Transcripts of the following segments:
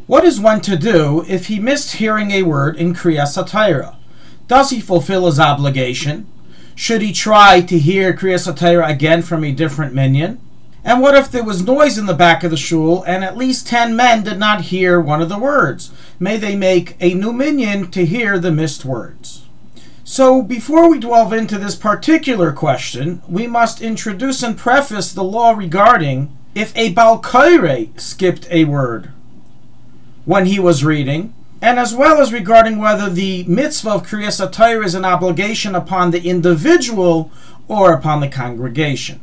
What is one to do if he missed hearing a word in Kriyas HaTorah? Does he fulfill his obligation? Should he try to hear Kriyas HaTorah again from a different minyan? And what if there was noise in the back of the shul and at least 10 men did not hear one of the words? May they make a new minyan to hear the missed words? So before we delve into this particular question, we must introduce and preface the law regarding if a Bal Koreh skipped a word when he was reading, and as well as regarding whether the mitzvah of Kriyas HaTorah is an obligation upon the individual or upon the congregation.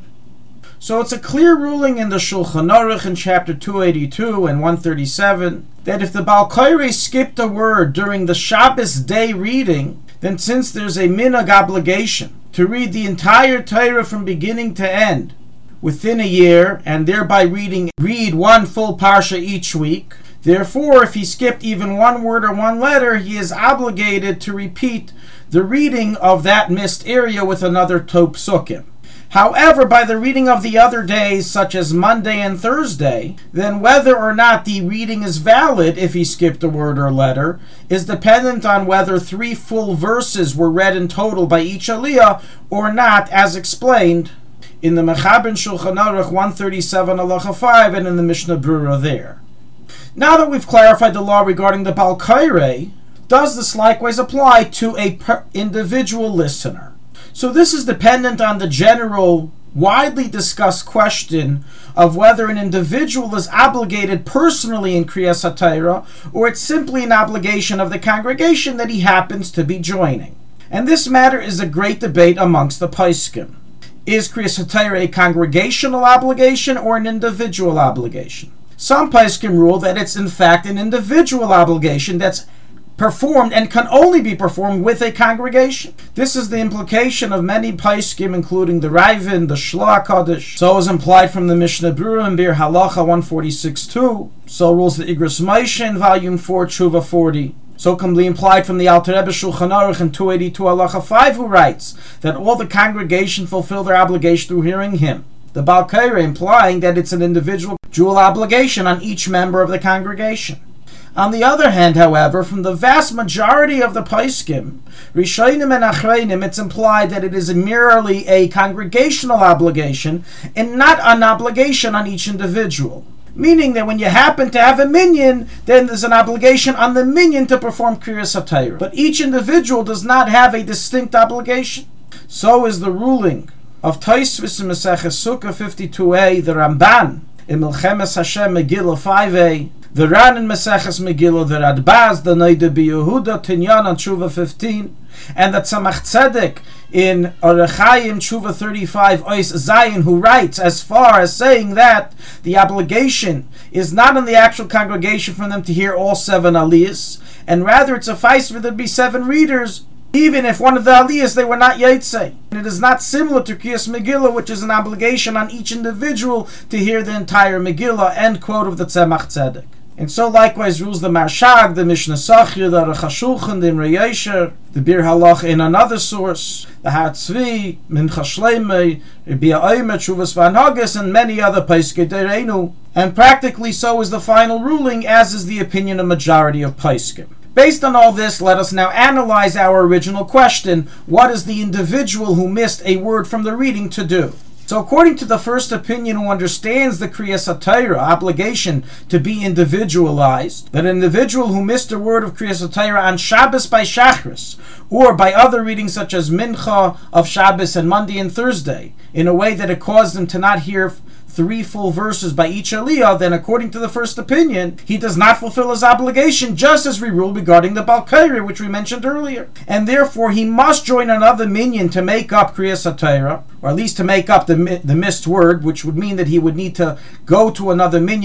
So it's a clear ruling in the Shulchan Aruch in chapter 282 and 137 that if the Bal Koreh skipped a word during the Shabbos day reading, then since there's a minhag obligation to read the entire Torah from beginning to end within a year and thereby read one full parsha each week, therefore, if he skipped even one word or one letter, he is obligated to repeat the reading of that missed area with another top psukim. However, by the reading of the other days, such as Monday and Thursday, then whether or not the reading is valid if he skipped a word or letter is dependent on whether 3 full verses were read in total by each aliyah or not, as explained in the Mechaber Shulchan Aruch 137 halacha 5 and in the Mishnah Brura there. Now that we've clarified the law regarding the Bal Koreh, does this likewise apply to a individual listener? So this is dependent on the general, widely discussed question of whether an individual is obligated personally in Kriyas HaTorah, or it's simply an obligation of the congregation that he happens to be joining. And this matter is a great debate amongst the Poskim. Is Kriyas HaTorah a congregational obligation or an individual obligation? Some Poskim rule that it's in fact an individual obligation that's performed and can only be performed with a congregation. This is the implication of many Poskim, including the Raven, the Shloach HaKodesh. So is implied from the Mishnah Brura in Bir Halacha 146-2. So rules the Igros Moshe in Volume 4, Tshuva 40. So can be implied from the Alter Rebbe Shulchan Aruch in 282 Halacha 5, who writes that all the congregation fulfill their obligation through hearing him. The Bal Koreh implying that it's an individual dual obligation on each member of the congregation. On the other hand, however, from the vast majority of the Poskim, Rishonim and Achreinim, it's implied that it is merely a congregational obligation and not an obligation on each individual. Meaning that when you happen to have a minyan, then there's an obligation on the minyan to perform Kriyas HaTorah. But each individual does not have a distinct obligation. So is the ruling of Tosfos in Maseches Sukkah 52a, the Ramban in Milchemes Hashem Megillah 5a, the Ran in Maseches Megillah, the Radbaz, the Noda B'Yehuda, Tinyan on Tshuva 15, and the Tzemach Tzedek in Orach Chaim Tshuva 35 Ois Zayin, who writes as far as saying that the obligation is not on the actual congregation for them to hear all 7 aliyahs, and rather it suffices for there to be 7 readers, even if one of the aliyahs they were not Yaitzei. And it is not similar to Kriyas Megillah, which is an obligation on each individual to hear the entire Megillah, end quote of the Tzemach Tzedek. And so likewise rules the Marshag, the Mishnah Sachir, the Aruch HaShulchan, the Imrei Yosher, the Bir Halach in another source, the Hatzvi, Mincha Shleimei, Rabbi Omer, Tshuvas V'Hanhagas, and many other Poskim Dereinu. And practically so is the final ruling, as is the opinion of majority of Poskim. Based on all this, let us now analyze our original question: what is the individual who missed a word from the reading to do? So according to the first opinion, who understands the Kriyas HaTorah obligation to be individualized, that an individual who missed a word of Kriyas HaTorah on Shabbos by Shachris, or by other readings such as Mincha of Shabbos and Monday and Thursday, in a way that it caused him to not hear 3 full verses by each aliyah, then according to the first opinion, he does not fulfill his obligation, just as we ruled regarding the Bal Koreh, which we mentioned earlier. And therefore, he must join another minyan to make up Kriyas HaTorah, or at least to make up the missed word, which would mean that he would need to go to another minyan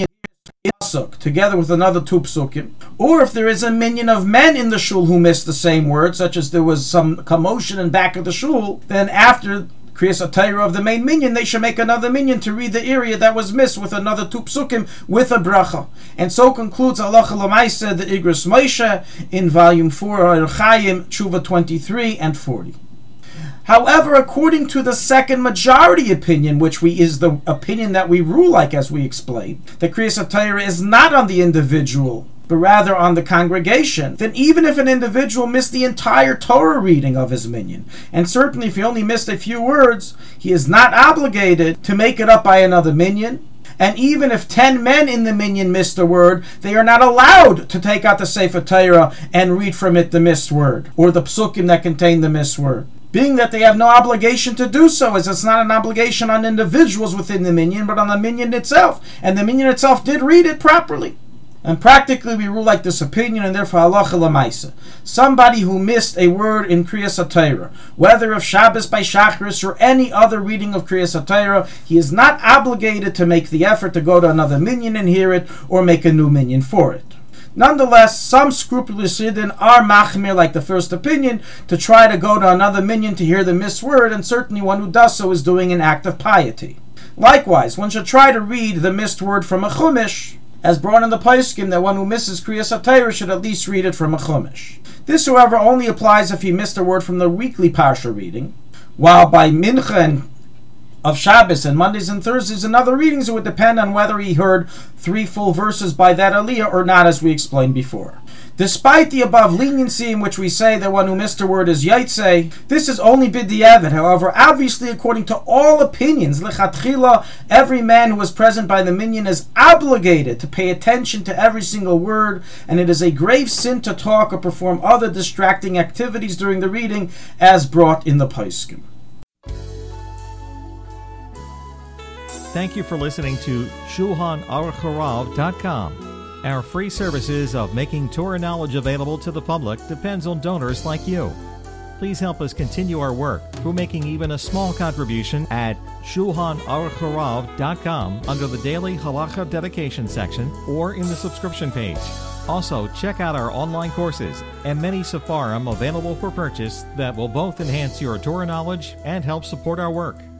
together with another 2 psukim. Or if there is a minyan of men in the shul who missed the same word, such as there was some commotion in back of the shul, then after Kriyas HaTorah of the main minyan, they should make another minyan to read the area that was missed with another 2 psukim with a bracha. And so concludes Halacha L'Maaseh, the Igros Moshe, in Volume 4, Orach Chaim, Tshuva 23 and 40. However, according to the second majority opinion, which is the opinion that we rule like as we explained, the Kriyas HaTorah is not on the individual but rather on the congregation, then even if an individual missed the entire Torah reading of his minyan, and certainly if he only missed a few words, he is not obligated to make it up by another minyan. And even if 10 men in the minyan missed a word, they are not allowed to take out the Sefer Torah and read from it the missed word, or the psukim that contain the missed word, being that they have no obligation to do so, as it's not an obligation on individuals within the minyan, but on the minyan itself. And the minyan itself did read it properly. And practically we rule like this opinion, and therefore halacha l'maisa. Somebody who missed a word in Kriyas HaTorah, whether of Shabbos by Shacharis or any other reading of Kriyas HaTorah, he is not obligated to make the effort to go to another minyan and hear it, or make a new minyan for it. Nonetheless, some scrupulous Yidden are machmir, like the first opinion, to try to go to another minyan to hear the missed word, and certainly one who does so is doing an act of piety. Likewise, one should try to read the missed word from a chumash, as brought in the Poskim that one who misses Kriyas HaTorah should at least read it from a chumash. This, however, only applies if he missed a word from the weekly parsha reading, while by mincha of Shabbos and Mondays and Thursdays and other readings, it would depend on whether he heard 3 full verses by that aliyah or not, as we explained before. Despite the above leniency in which we say that one who missed a word is yaitse, this is only b'diavad. However, obviously, according to all opinions, lechatchila, every man who was present by the minyan is obligated to pay attention to every single word, and it is a grave sin to talk or perform other distracting activities during the reading, as brought in the Poskim. Thank you for listening to ShulchanAruch Our free services of making Torah knowledge available to the public depends on donors like you. Please help us continue our work through making even a small contribution at ShulchanAruch under the Daily Halacha Dedication section or in the subscription page. Also, check out our online courses and many Sefarim available for purchase that will both enhance your Torah knowledge and help support our work.